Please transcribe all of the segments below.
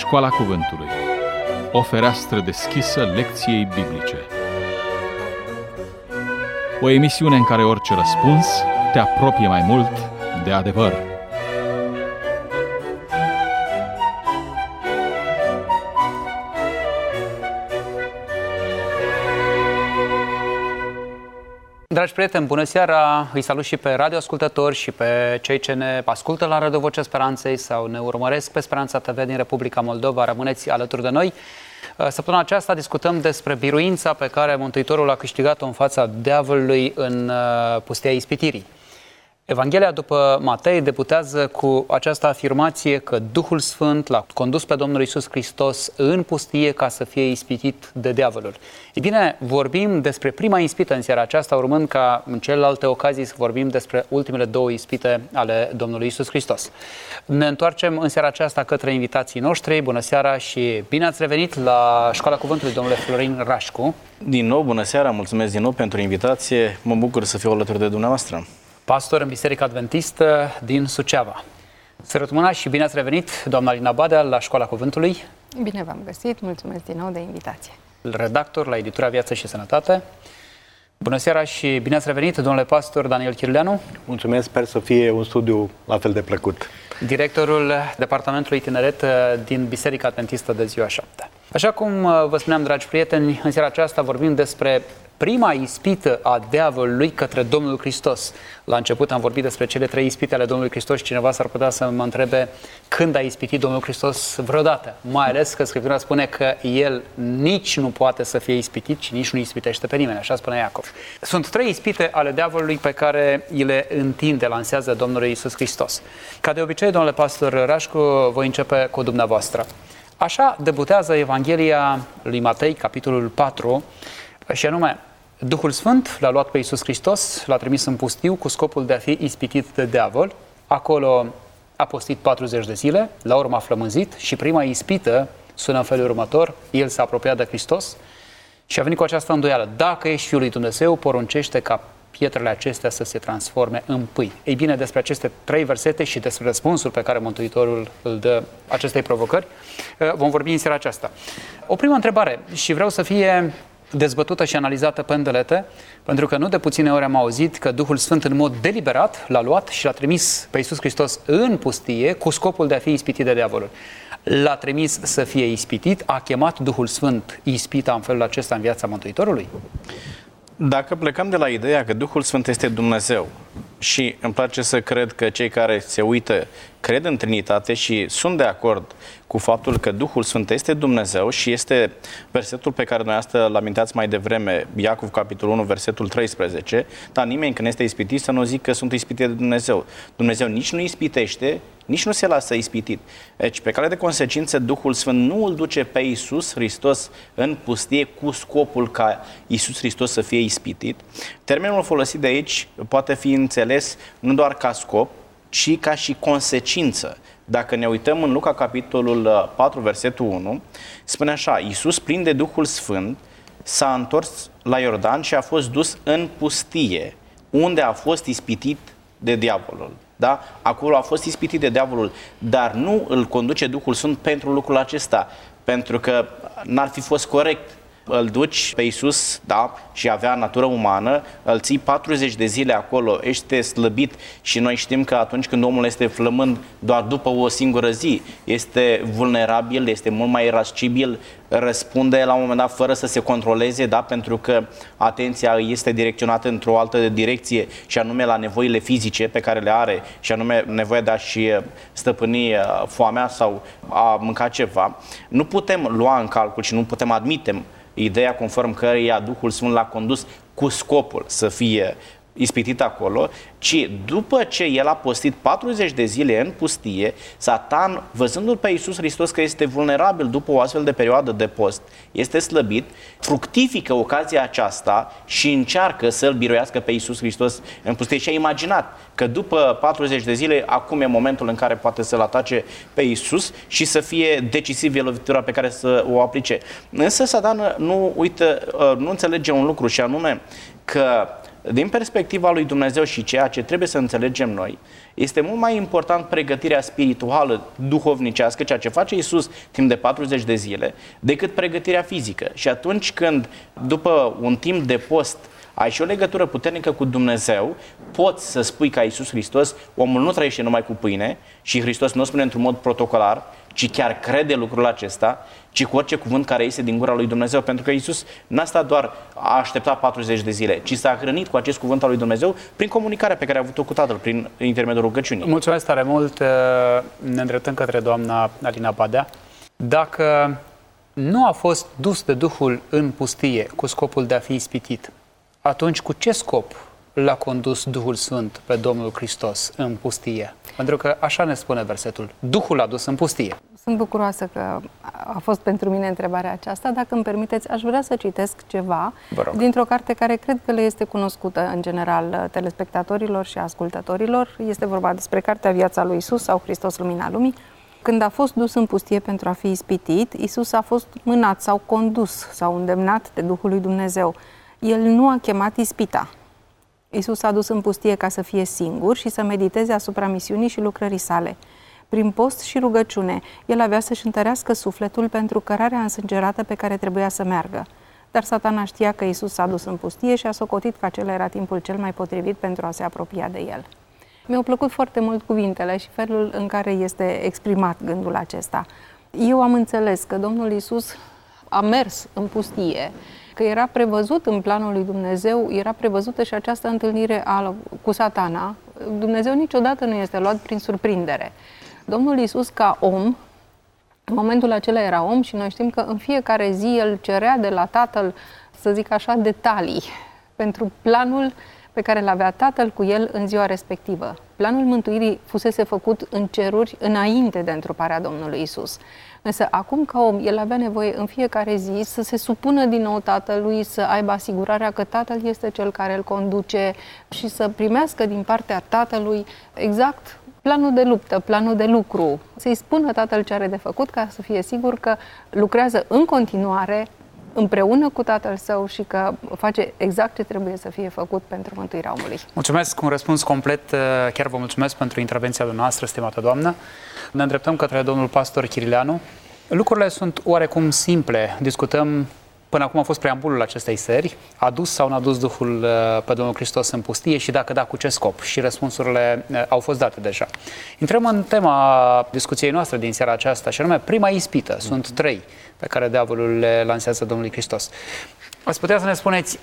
Școala Cuvântului. O fereastră deschisă lecției biblice. O emisiune în care orice răspuns te apropie mai mult de adevăr. Dragi prieteni, bună seara! Îi salut și pe radioascultători și pe cei ce ne ascultă la Radio Vocea Speranței sau ne urmăresc pe Speranța TV din Republica Moldova. Rămâneți alături de noi. Săptămâna aceasta discutăm despre biruința pe care Mântuitorul a câștigat-o în fața diavolului în pustia ispitirii. Evanghelia după Matei debutează cu această afirmație că Duhul Sfânt l-a condus pe Domnul Iisus Hristos în pustie ca să fie ispitit de diavolul. Ei bine, vorbim despre prima ispită în seara aceasta, urmând ca în celelalte ocazii să vorbim despre ultimele două ispite ale Domnului Iisus Hristos. Ne întoarcem în seara aceasta către invitații noștri. Bună seara și bine ați revenit la Școala Cuvântului, domnule Florin Rașcu. Din nou, bună seara, mulțumesc din nou pentru invitație. Mă bucur să fiu alături de dumneavoastră. Pastor în Biserica Adventistă din Suceava. Sărut mâna și bine ați revenit, doamna Alina Badea, la Școala Cuvântului. Bine v-am găsit, mulțumesc din nou de invitație. Redactor la editura Viață și Sănătate. Bună seara și bine ați revenit, domnule pastor Daniel Chirleanu. Mulțumesc, sper să fie un studiu la fel de plăcut. Directorul Departamentului Tineret din Biserica Adventistă de Ziua 7. Așa cum vă spuneam, dragi prieteni, în seara aceasta vorbim despre prima ispită a diavolului către Domnul Hristos. La început am vorbit despre cele trei ispite ale Domnului Hristos și cineva s-ar putea să mă întrebe când a ispitit Domnul Hristos vreodată. Mai ales că Scriptura spune că El nici nu poate să fie ispitit și nici nu ispitește pe nimeni, așa spune Iacov. Sunt trei ispite ale diavolului pe care îi le întinde, lansează Domnul Iisus Hristos. Ca de obicei, domnule pastor Rașcu, voi începe cu dumneavoastră. Așa debutează Evanghelia lui Matei, capitolul 4, și anume, Duhul Sfânt l-a luat pe Iisus Hristos, l-a trimis în pustiu cu scopul de a fi ispitit de diavol. Acolo a postit 40 de zile, la urmă a flămânzit și prima ispită sună în felul următor: El s-a apropiat de Hristos și a venit cu această îndoială: dacă ești Fiul lui Dumnezeu, poruncește ca pietrele acestea să se transforme în pâini. Ei bine, despre aceste trei versete și despre răspunsul pe care Mântuitorul îl dă acestei provocări vom vorbi în seara aceasta. O primă întrebare, și vreau să fie dezbătută și analizată pe îndelete, pentru că nu de puține ori am auzit că Duhul Sfânt în mod deliberat l-a luat și l-a trimis pe Iisus Hristos în pustie cu scopul de a fi ispitit de diavolul. L-a trimis să fie ispitit, a chemat Duhul Sfânt ispita în felul acesta în viața Mântuitorului? Dacă plecăm de la ideea că Duhul Sfânt este Dumnezeu și îmi place să cred că cei care se uită cred în Trinitate și sunt de acord cu faptul că Duhul Sfânt este Dumnezeu și este versetul pe care noi asta îl amintați mai devreme, Iacov, capitolul 1, versetul 13, dar nimeni când este ispitit să nu zic că sunt ispitit de Dumnezeu. Dumnezeu nici nu ispitește, nici nu se lasă ispitit. Deci, pe cale de consecință, Duhul Sfânt nu îl duce pe Iisus Hristos în pustie cu scopul ca Iisus Hristos să fie ispitit. Termenul folosit de aici poate fi înțeles nu doar ca scop, ci ca și consecință. Dacă ne uităm în Luca, capitolul 4, versetul 1, spune așa: Iisus, plin de Duhul Sfânt, s-a întors la Iordan și a fost dus în pustie, unde a fost ispitit de diavolul. Da? Acolo a fost ispitit de diavolul, dar nu îl conduce Duhul Sfânt pentru lucrul acesta, pentru că n-ar fi fost corect. Îl duci pe Iisus, da, și avea natură umană, îl ții 40 de zile acolo, ești slăbit și noi știm că atunci când omul este flămând doar după o singură zi, este vulnerabil, este mult mai irascibil, răspunde la un moment dat fără să se controleze, da, pentru că atenția este direcționată într-o altă direcție și anume la nevoile fizice pe care le are și anume nevoia de a-și stăpâni foamea sau a mânca ceva. Nu putem lua în calcul și nu putem admite ideea conform căreia Duhul Sfânt l-a condus cu scopul să fie ispitit acolo, ci după ce el a postit 40 de zile în pustie, Satan, văzându-l pe Iisus Hristos că este vulnerabil după o astfel de perioadă de post, este slăbit, fructifică ocazia aceasta și încearcă să-l biruiască pe Iisus Hristos în pustie. Și a imaginat că după 40 de zile, acum e momentul în care poate să-l atace pe Iisus și să fie decisiv lovitura pe care să o aplice. Însă Satan nu înțelege un lucru și anume că din perspectiva lui Dumnezeu și ceea ce trebuie să înțelegem noi, este mult mai important pregătirea spirituală, duhovnicească, ceea ce face Iisus timp de 40 de zile, decât pregătirea fizică. Și atunci când, după un timp de post, ai și o legătură puternică cu Dumnezeu, poți să spui ca Iisus Hristos, omul nu trăiește numai cu pâine, și Hristos nu o spune într-un mod protocolar, ci chiar crede lucrul acesta, ci cu orice cuvânt care iese din gura lui Dumnezeu, pentru că Iisus n-a stat doar a așteptat 40 de zile, ci s-a hrănit cu acest cuvânt al lui Dumnezeu prin comunicarea pe care a avut-o cu Tatăl, prin intermediul rugăciunii. Mulțumesc tare mult, ne îndreptăm către doamna Alina Badea. Dacă nu a fost dus de Duhul în pustie cu scopul de a fi ispitit, atunci cu ce scop l-a condus Duhul Sfânt pe Domnul Hristos în pustie? Pentru că așa ne spune versetul, Duhul l-a dus în pustie. Sunt bucuroasă că a fost pentru mine întrebarea aceasta. Dacă îmi permiteți, aș vrea să citesc ceva dintr-o carte care cred că le este cunoscută în general telespectatorilor și ascultătorilor. Este vorba despre cartea Viața lui Isus sau Hristos Lumina Lumii. Când a fost dus în pustie pentru a fi ispitit, Isus a fost mânat sau condus sau îndemnat de Duhul lui Dumnezeu. El nu a chemat ispita. Isus a dus în pustie ca să fie singur și să mediteze asupra misiunii și lucrării sale. Prin post și rugăciune, el avea să-și întărească sufletul pentru cărarea însângerată pe care trebuia să meargă. Dar Satana știa că Isus s-a dus în pustie și a socotit că acela era timpul cel mai potrivit pentru a se apropia de el. Mi-au plăcut foarte mult cuvintele și felul în care este exprimat gândul acesta. Eu am înțeles că Domnul Isus a mers în pustie, că era prevăzut în planul lui Dumnezeu, era prevăzută și această întâlnire cu Satana. Dumnezeu niciodată nu este luat prin surprindere. Domnul Iisus ca om, în momentul acela era om și noi știm că în fiecare zi el cerea de la Tatăl, să zic așa, detalii pentru planul pe care l-avea Tatăl cu el în ziua respectivă. Planul mântuirii fusese făcut în ceruri înainte de întruparea Domnului Iisus. Însă acum ca om, el avea nevoie în fiecare zi să se supună din nou Tatălui, să aibă asigurarea că Tatăl este cel care îl conduce și să primească din partea Tatălui exact planul de luptă, planul de lucru. Să-i spună Tatăl ce are de făcut ca să fie sigur că lucrează în continuare împreună cu Tatăl Său și că face exact ce trebuie să fie făcut pentru mântuirea omului. Mulțumesc, un răspuns complet. Chiar vă mulțumesc pentru intervenția noastră, stimată doamnă. Ne îndreptăm către domnul pastor Chirileanu. Lucrurile sunt oarecum simple. Discutăm, până acum a fost preambulul acestei serii, a dus sau n-a dus Duhul pe Domnul Hristos în pustie și dacă da, cu ce scop? Și răspunsurile au fost date deja. Intrăm în tema discuției noastre din seara aceasta, și anume prima ispită. Sunt 3 pe care diavolul le lansează Domnului Hristos. Ați putea să ne spuneți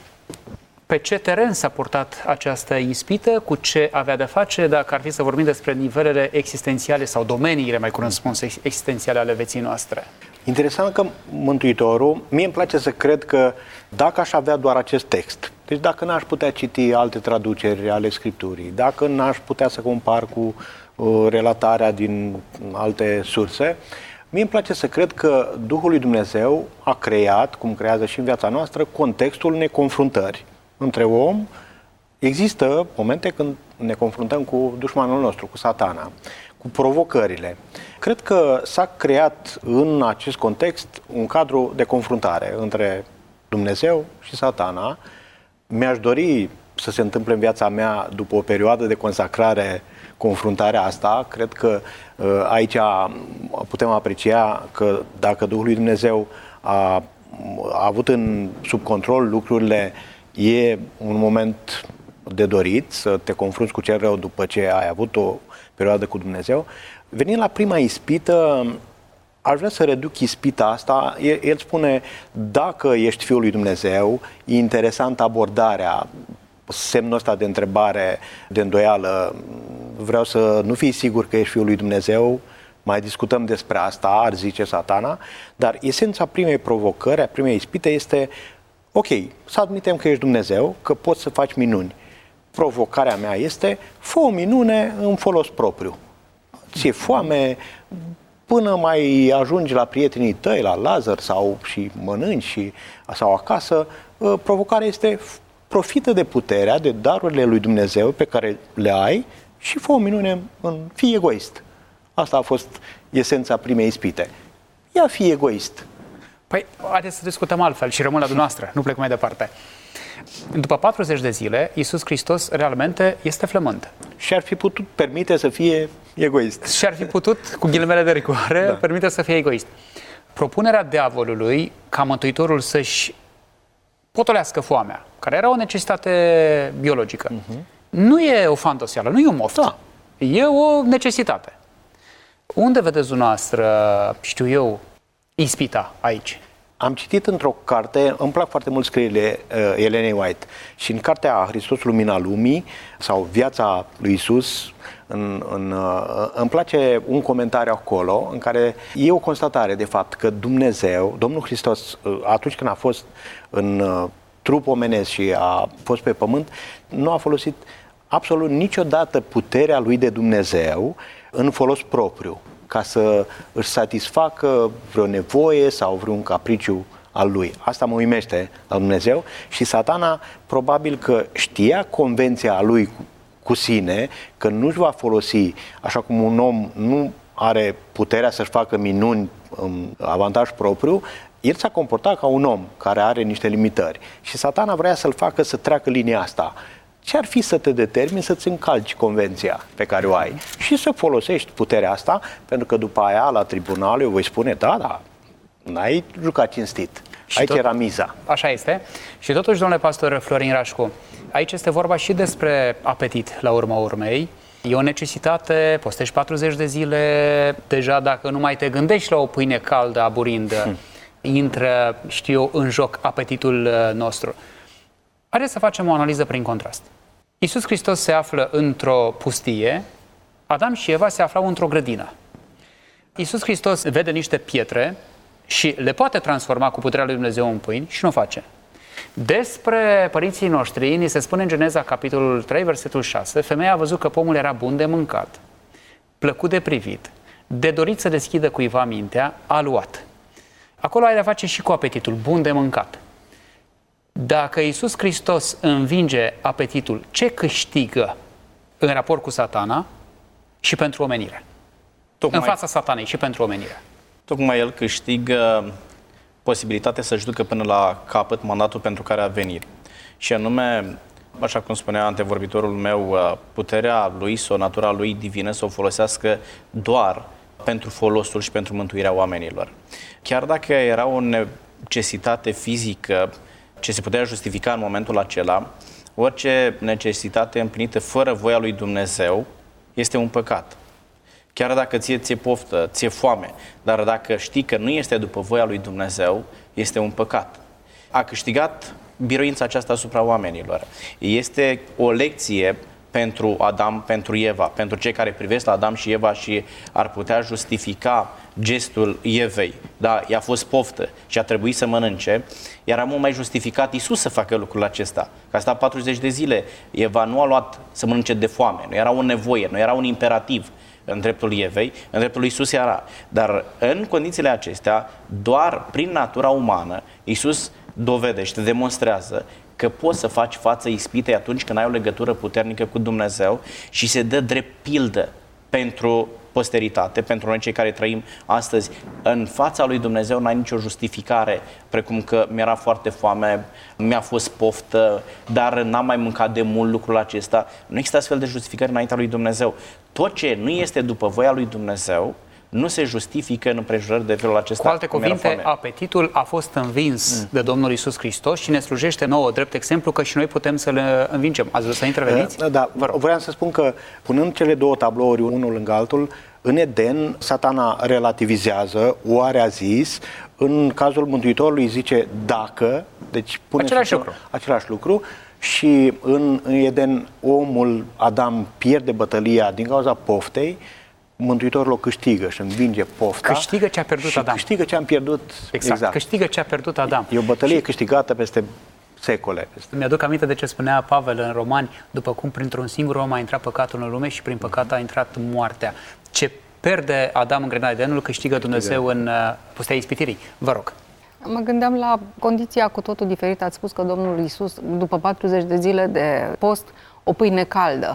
pe ce teren s-a purtat această ispită, cu ce avea de face, dacă ar fi să vorbim despre nivelele existențiale sau domeniile, mai curând spun, existențiale ale vieții noastre? Interesant că Mântuitorul, mie îmi place să cred că dacă aș avea doar acest text, deci dacă n-aș putea citi alte traduceri ale Scripturii, dacă n-aș putea să compar cu relatarea din alte surse, mie îmi place să cred că Duhul lui Dumnezeu a creat, cum creează și în viața noastră, contextul unei confruntări între om. Există momente când ne confruntăm cu dușmanul nostru, cu Satana, cu provocările. Cred că s-a creat în acest context un cadru de confruntare între Dumnezeu și Satana. Mi-aș dori să se întâmple în viața mea, după o perioadă de consacrare, confruntarea asta. Cred că aici putem aprecia că dacă Duhul lui Dumnezeu a avut sub control lucrurile, e un moment de dorit să te confrunți cu cel rău după ce ai avut o perioadă cu Dumnezeu. Venind la prima ispită, aș vrea să reduc ispita asta. El spune, dacă ești Fiul lui Dumnezeu, e interesant abordarea, semnul ăsta de întrebare, de îndoială, vreau să nu fii sigur că ești Fiul lui Dumnezeu, mai discutăm despre asta, ar zice Satana, dar esența primei provocări, a primei ispite este, ok, să admitem că ești Dumnezeu, că poți să faci minuni. Provocarea mea este, fă o minune în folos propriu. Ți-e foame, până mai ajungi la prietenii tăi, la Lazar, sau și mănânci, sau acasă, provocarea este, profită de puterea, de darurile lui Dumnezeu pe care le ai și fă o minune, fii egoist. Asta a fost esența primei ispite. Ia fi egoist. Păi, haideți să discutăm altfel și rămân la dumneavoastră, nu plec mai departe. După 40 de zile, Iisus Hristos realmente este flământ. Și ar fi putut permite să fie egoist. Și ar fi putut, cu ghilimele de rigoare, permite să fie egoist. Propunerea diavolului ca Mântuitorul să-și potolească foamea, care era o necesitate biologică, nu e o fantoseală, nu e un moft. Da. E o necesitate. Unde vedeți dumneavoastră, știu eu, ispita aici? Am citit într-o carte, îmi plac foarte mult scrierile Elenei White, și în cartea Hristos Lumina Lumii sau Viața lui Iisus, îmi place un comentariu acolo în care e o constatare de fapt că Dumnezeu, Domnul Hristos, atunci când a fost în trup omenesc și a fost pe pământ, nu a folosit absolut niciodată puterea lui de Dumnezeu în folos propriu, ca să își satisfacă vreo nevoie sau vreun capriciu al lui. Asta mă uimește la Dumnezeu și Satana probabil că știa convenția lui cu sine, că nu-și va folosi, așa cum un om nu are puterea să-și facă minuni în avantaj propriu, el s-a comportat ca un om care are niște limitări și Satana vrea să-l facă să treacă linia asta. Ce ar fi să te determini să-ți încalci convenția pe care o ai și să folosești puterea asta, pentru că după aia la tribunal eu voi spune, da, n-ai jucat cinstit. Și aici era miza. Așa este. Și totuși, domnule pastor Florin Rașcu, aici este vorba și despre apetit la urma urmei. E o necesitate, postești 40 de zile, deja dacă nu mai te gândești la o pâine caldă, aburindă, intră, știu eu, în joc apetitul nostru. Haideți să facem o analiză prin contrast. Iisus Hristos se află într-o pustie, Adam și Eva se aflau într-o grădină. Iisus Hristos vede niște pietre și le poate transforma cu puterea lui Dumnezeu în pâini și nu o face. Despre părinții noștri, ni se spune în Geneza, capitolul 3, versetul 6, femeia a văzut că pomul era bun de mâncat, plăcut de privit, de dorit să deschidă cuiva mintea, a luat. Acolo ai de-a face și cu apetitul, bun de mâncat. Dacă Iisus Hristos învinge apetitul, ce câștigă în raport cu Satana și pentru omenire? În fața Satanei și pentru omenire. Tocmai el câștigă posibilitatea să-și ducă până la capăt mandatul pentru care a venit. Și anume, așa cum spunea antevorbitorul meu, puterea lui sau natura lui divină să o folosească doar pentru folosul și pentru mântuirea oamenilor. Chiar dacă era o necesitate fizică ce se putea justifica în momentul acela, orice necesitate împlinită fără voia lui Dumnezeu este un păcat. Chiar dacă ție poftă, ție foame, dar dacă știi că nu este după voia lui Dumnezeu, este un păcat. A câștigat biruința aceasta asupra oamenilor. Este o lecție pentru Adam, pentru Eva, pentru cei care privesc la Adam și Eva și ar putea justifica gestul Evei. Da, i-a fost poftă și a trebuit să mănânce, era mult mai justificat Iisus să facă lucrul acesta. Că a stat 40 de zile, Eva nu a luat să mănânce de foame, nu era o nevoie, nu era un imperativ în dreptul Evei, în dreptul lui Iisus era. Dar în condițiile acestea, doar prin natura umană, Iisus dovedește, demonstrează că poți să faci față ispitei atunci când ai o legătură puternică cu Dumnezeu și se dă drept pildă pentru posteritate, pentru noi cei care trăim astăzi. În fața lui Dumnezeu n-ai nicio justificare, precum că mi-era foarte foame, mi-a fost poftă, dar n-am mai mâncat de mult lucrul acesta. Nu există astfel de justificări înaintea lui Dumnezeu. Tot ce nu este după voia lui Dumnezeu nu se justifică în împrejurări de felul acesta. Cu alte cuvinte, apetitul a fost învins de Domnul Iisus Hristos și ne slujește nouă drept exemplu că și noi putem să le învingem. Ați vrut să interveniți? Da, vreau să spun că punând cele două tablouri unul lângă altul, în Eden, Satana relativizează, oare a zis, în cazul Mântuitorului zice dacă, deci pune același lucru și în Eden omul, Adam, pierde bătălia din cauza poftei, Mântuitorul o câștigă și învinge pofta. Câștigă ce a pierdut și Adam. Câștigă ce am pierdut. Exact. Câștigă ce a pierdut Adam. E o bătălie câștigată peste secole. Mi-aduc aminte de ce spunea Pavel în Romani, după cum printr-un singur om a intrat păcatul în lume și prin păcat a intrat moartea. Ce pierde Adam în grădina Edenului, câștigă Dumnezeu în pustia ispitirii. Vă rog. Mă gândeam la condiția cu totul diferită. Ați spus că Domnul Iisus, după 40 de zile de post, o pâine caldă.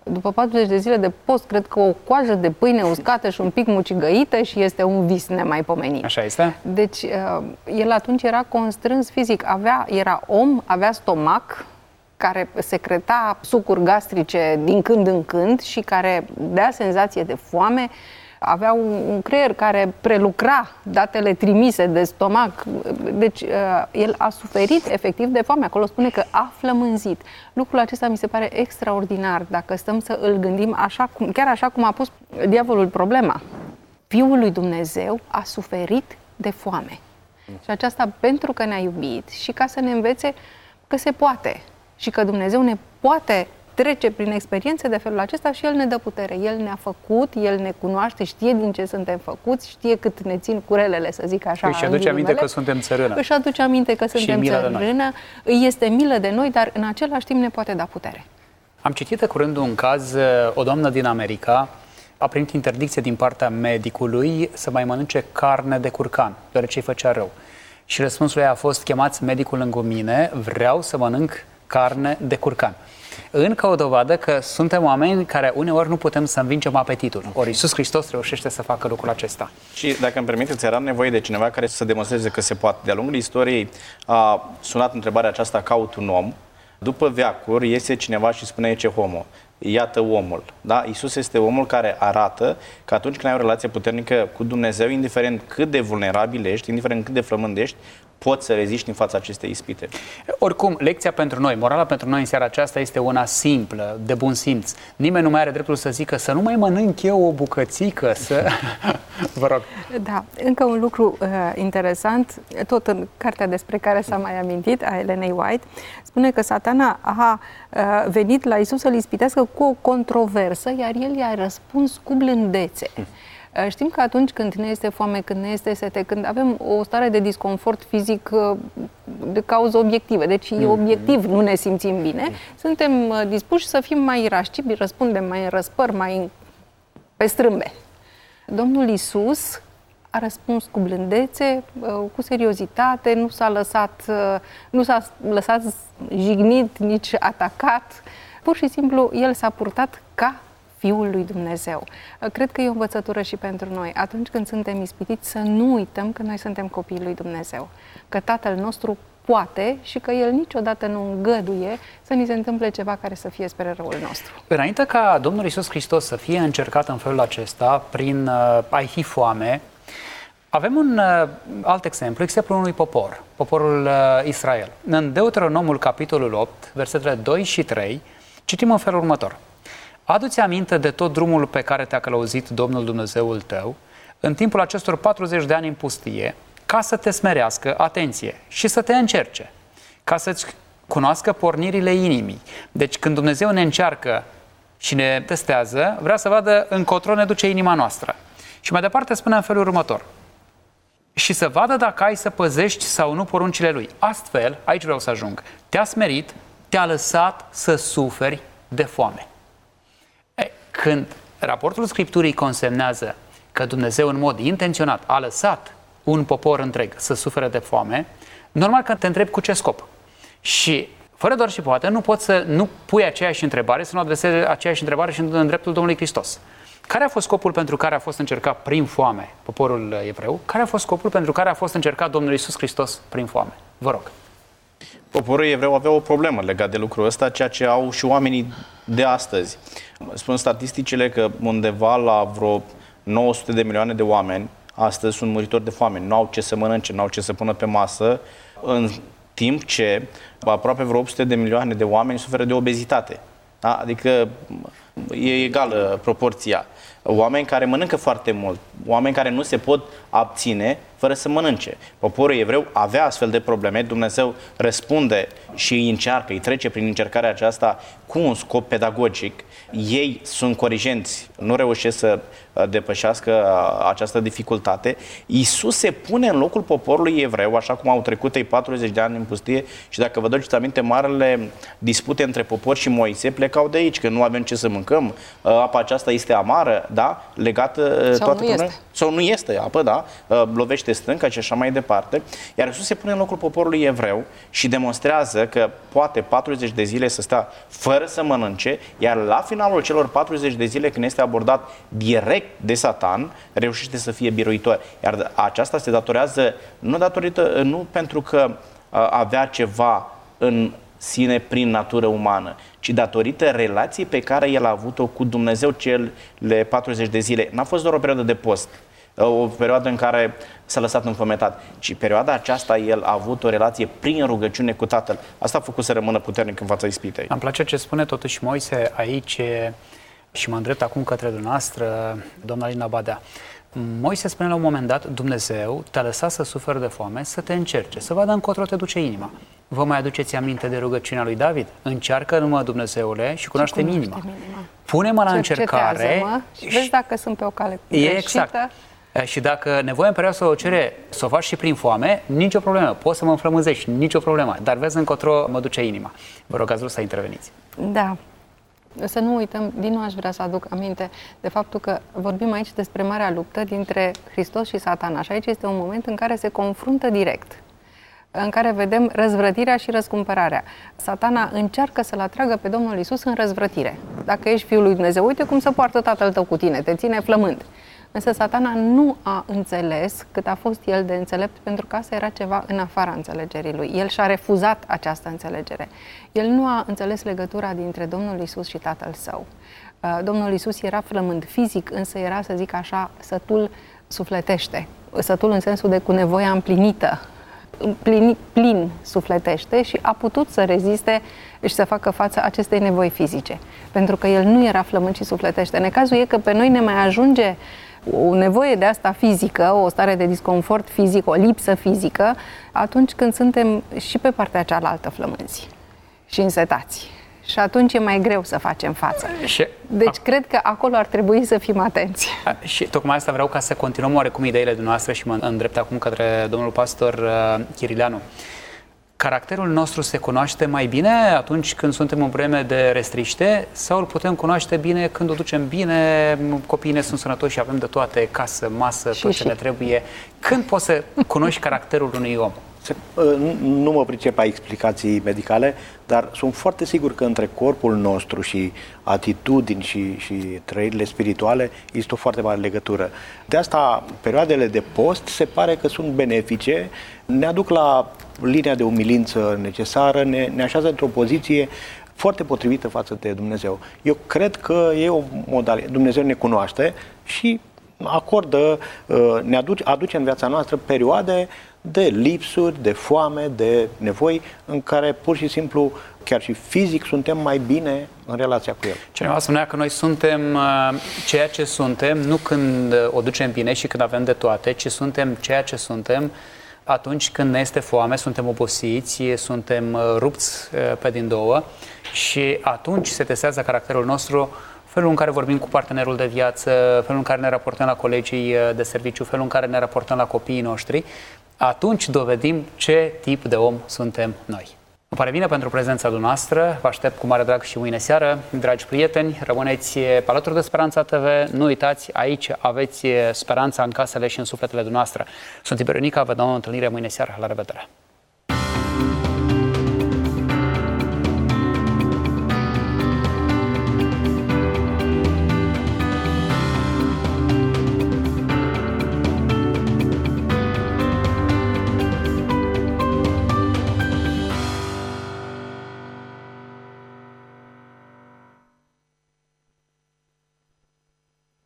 după 40 de zile de post, cred că o coajă de pâine uscată și un pic mucigăită și este un vis nemaipomenit. Așa este? Deci, el atunci era constrâns fizic, era om, avea stomac, care secreta sucuri gastrice din când în când și care dea senzație de foame, avea un creier care prelucra datele trimise de stomac. Deci el a suferit efectiv de foame. Acolo spune că a flămânzit. Lucrul acesta mi se pare extraordinar dacă stăm să îl gândim chiar așa cum a pus diavolul problema. Fiul lui Dumnezeu a suferit de foame. Și aceasta pentru că ne-a iubit și ca să ne învețe că se poate și că Dumnezeu ne poate trece prin experiențe de felul acesta și El ne dă putere. El ne-a făcut, El ne cunoaște, știe din ce suntem făcuți, știe cât ne țin curelele, să zic așa. Își aduce aminte că suntem țărână. Își aduce aminte că suntem țărână, îi este milă de noi, dar în același timp ne poate da putere. Am citit de curând un caz, o doamnă din America a primit interdicție din partea medicului să mai mănânce carne de curcan, deoarece îi făcea rău. Și răspunsul ei a fost: chemați medicul lângă mine, vreau să mănânc carne de curcan. Încă o dovadă că suntem oameni care uneori nu putem să învingem apetitul. Ori Iisus Hristos reușește să facă lucrul acesta. Și dacă îmi permiteți, era nevoie de cineva care să demonstreze că se poate. De-a lungul istoriei a sunat întrebarea aceasta: caut un om. După veacuri iese cineva și spune: ce homo. Iată omul. Da? Iisus este omul care arată că atunci când ai o relație puternică cu Dumnezeu, indiferent cât de vulnerabil ești, indiferent cât de flămând ești, poți să reziști în fața acestei ispite. Oricum, lecția pentru noi, morala pentru noi în seara aceasta este una simplă, de bun simț. Nimeni nu mai are dreptul să zică să nu mai mănânc eu o bucățică, să... Vă rog. Da, încă un lucru interesant, tot în cartea despre care s-a mai amintit, a Elenei White, spune că Satana a venit la Iisus să-l ispitească cu o controversă, iar el i-a răspuns cu blândețe. Știm că atunci când ne este foame, când ne este sete, când avem o stare de disconfort fizic de cauză obiective, deci e obiectiv, nu ne simțim bine, suntem dispuși să fim mai irascibili, răspundem mai în răspăr, mai pe strâmbe. Domnul Iisus a răspuns cu blândețe, cu seriozitate, nu s-a lăsat jignit, nici atacat. Pur și simplu, el s-a purtat ca Fiul lui Dumnezeu. Cred că e o învățătură și pentru noi. Atunci când suntem ispitiți, să nu uităm că noi suntem copiii lui Dumnezeu. Că Tatăl nostru poate și că El niciodată nu îngăduie să ni se întâmple ceva care să fie spre răul nostru. Înainte ca Domnul Iisus Hristos să fie încercat în felul acesta, prin a-i fi foame, avem un alt exemplu unui popor, poporul Israel. În Deuteronomul, capitolul 8, versetele 2 și 3, citim în felul următor. Adu-ți aminte de tot drumul pe care te-a călăuzit Domnul Dumnezeul tău în timpul acestor 40 de ani în pustie, ca să te smerească, atenție, și să te încerce, ca să-ți cunoască pornirile inimii. Deci când Dumnezeu ne încearcă și ne testează, vrea să vadă încotro ne duce inima noastră. Și mai departe spune în felul următor. Și să vadă dacă ai să păzești sau nu poruncile Lui. Astfel, aici vreau să ajung, te-a smerit, te-a lăsat să suferi de foame. Când raportul Scripturii consemnează că Dumnezeu în mod intenționat a lăsat un popor întreg să sufere de foame, normal că te întrebi cu ce scop. Și fără doar și poate, nu poți să nu pui aceeași întrebare, să nu adresezi aceeași întrebare și în dreptul Domnului Hristos. Care a fost scopul pentru care a fost încercat prin foame poporul evreu? Care a fost scopul pentru care a fost încercat Domnul Iisus Hristos prin foame? Vă rog. Poporul evreu avea o problemă legat de lucrul ăsta, ceea ce au și oamenii de astăzi. Spun statisticile că undeva la vreo 900 de milioane de oameni astăzi sunt muritori de foame. Nu au ce să mănânce, nu au ce să pună pe masă, în timp ce aproape vreo 800 de milioane de oameni suferă de obezitate. Da? Adică e egală proporția. Oameni care mănâncă foarte mult, oameni care nu se pot abține fără să mănânce. Poporul evreu avea astfel de probleme, Dumnezeu răspunde și îi încearcă, îi trece prin încercarea aceasta cu un scop pedagogic. Ei sunt corigenți, nu reușesc să depășească această dificultate. Iisus se pune în locul poporului evreu, așa cum au trecut ei 40 de ani în pustie, și dacă vă duceți aminte, marele dispute între popor și Moise plecau de aici, că nu avem ce să mâncăm, apa aceasta este amară, da, legată toată sau nu este apă, da, lovește stânca și așa mai departe. Iar Iisus se pune în locul poporului evreu și demonstrează că poate 40 de zile să stea fără să mănânce, iar la finalul celor 40 de zile, când este abordat direct de Satan, reușește să fie biruitor. Iar aceasta se datorează nu pentru că avea ceva în sine prin natură umană, ci datorită relației pe care el a avut-o cu Dumnezeu cele 40 de zile. N-a fost doar o perioadă de post, o perioadă în care s-a lăsat înfometat, ci perioada aceasta el a avut o relație prin rugăciune cu Tatăl. Asta a făcut să rămână puternic în fața ispitei. Îmi place ce spune totuși Moise aici și mă îndrept acum către dumneavoastră, doamna Alina Badea. Moise spune la un moment dat, Dumnezeu te-a lăsat să suferi de foame, să te încerce, să vadă încotro te duce inima. Vă mai aduceți aminte de rugăciunea lui David? Încearcă-mă, Dumnezeule, și cunoaște-mi inima. Pune-mă la încercare și vezi dacă sunt pe o cale greșită. Exact. Și dacă nevoia imperială să o cere, să o faci și prin foame, nicio problemă. Poți să mă înflămânzești, nicio problemă. Dar vezi încotro mă duce inima. Vă rog, ați vrut să interveniți. Da. Să nu uităm, din nou aș vrea să aduc aminte de faptul că vorbim aici despre marea luptă dintre Hristos și Satana. Și aici este un moment în care se confruntă direct, în care vedem răzvrătirea și răscumpărarea. Satana încearcă să-L atragă pe Domnul Iisus în răzvrătire. Dacă ești Fiul lui Dumnezeu, uite cum se poartă Tatăl tău cu tine, te ține flămând. Însă Satana nu a înțeles cât a fost el de înțelept, pentru că asta era ceva în afara înțelegerii lui. El și-a refuzat această înțelegere. El nu a înțeles legătura dintre Domnul Iisus și Tatăl Său. Domnul Iisus era flămând fizic, însă era, să zic așa, sătul sufletește. Sătul în sensul de cu nevoia împlinită. Plin sufletește și a putut să reziste și să facă față acestei nevoi fizice. Pentru că el nu era flămând și sufletește. Necazul e că pe noi ne mai ajunge o nevoie de asta fizică, o stare de disconfort fizic, o lipsă fizică, atunci când suntem și pe partea cealaltă flămânzi și însetați. Și atunci e mai greu să facem față. Deci cred că acolo ar trebui să fim atenți. Și tocmai asta vreau ca să continuăm oarecum ideile dumneavoastră și mă îndrept acum către domnul pastor Chirileanu. Caracterul nostru se cunoaște mai bine atunci când suntem în vreme de restriște sau îl putem cunoaște bine când o ducem bine, copiii ne sunt sănătoși și avem de toate, casă, masă, tot ce ne trebuie. Când poți să cunoști caracterul unui om? Nu mă pricep la explicații medicale, dar sunt foarte sigur că între corpul nostru și atitudini și trăirile spirituale este o foarte mare legătură. De asta, perioadele de post se pare că sunt benefice, ne aduc la linia de umilință necesară, ne așează într-o poziție foarte potrivită față de Dumnezeu. Eu cred că e o modalitate. Dumnezeu ne cunoaște și acordă, aduce în viața noastră perioade de lipsuri, de foame, de nevoi, în care pur și simplu, chiar și fizic, suntem mai bine în relația cu El. Cineva spunea că noi suntem ceea ce suntem, nu când o ducem bine și când avem de toate, ci suntem ceea ce suntem atunci când ne este foame, suntem obosiți, suntem rupți pe din două și atunci se testează caracterul nostru, felul în care vorbim cu partenerul de viață, felul în care ne raportăm la colegii de serviciu, felul în care ne raportăm la copiii noștri. Atunci dovedim ce tip de om suntem noi. Îmi pare bine pentru prezența dumneavoastră, vă aștept cu mare drag și mâine seară. Dragi prieteni, rămâneți alături de Speranța TV, nu uitați, aici aveți speranța în casele și în sufletele dumneavoastră. Sunt Tiber Ionica, vă dau o întâlnire mâine seară, la revedere!